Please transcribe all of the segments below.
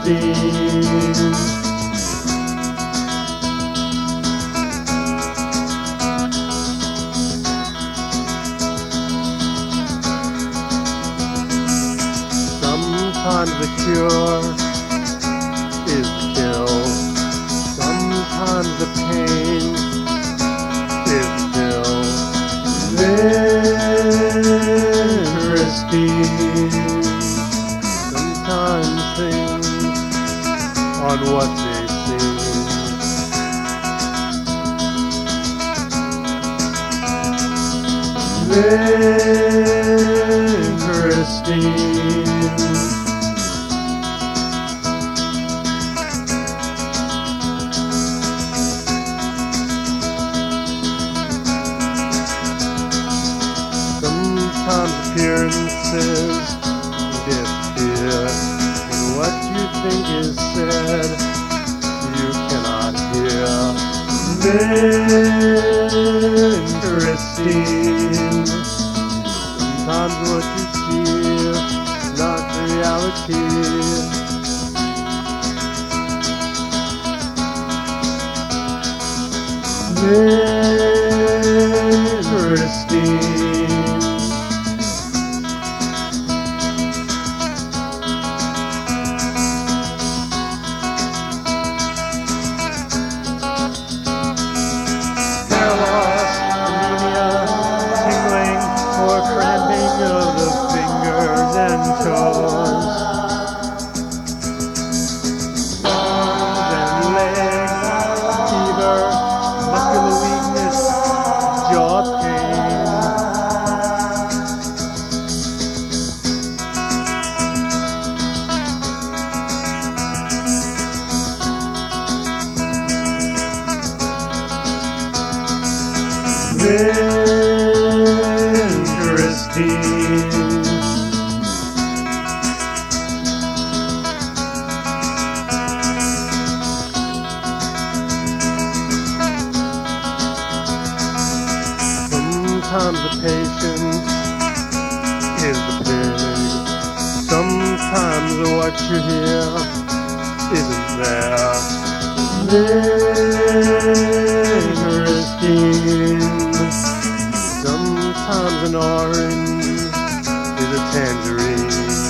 Christine. Sometimes the cure is the kill. Sometimes the pain is the pill. Then Christine, sometimes things aren't what they seem. Then Christine, sometimes appearances disappear, and what you think is said, you cannot hear. Then Christine, sometimes what you see is not reality. Then Christine, hair loss, anemia, tingling or cramping of the fingers and toes, arms and legs, fever, muscular weakness, jaw pain. Then Christine, sometimes the patient is the pig. Sometimes what you hear isn't there. Then Christine, sometimes an orange is a tangerine.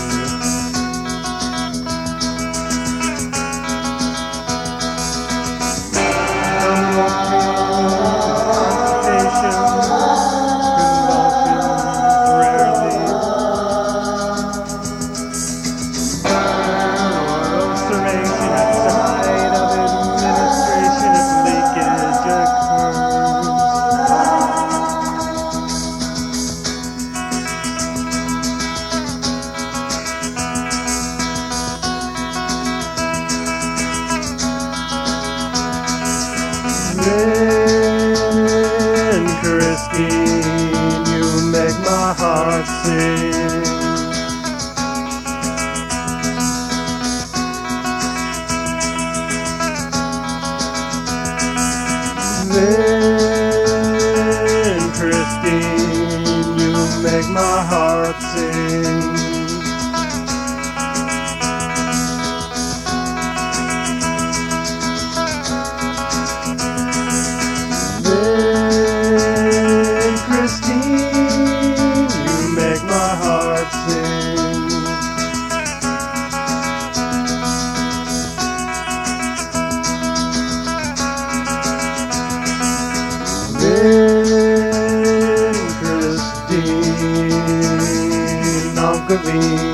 Some will pain, constipation, convulsions rarely, burn or ulceration at site of administration if leakage occurs. Then Christine, you make my heart sing. Then Christine, you make my heart sing. Then Christine, you make my heart sing. Then Christine, Uncle V.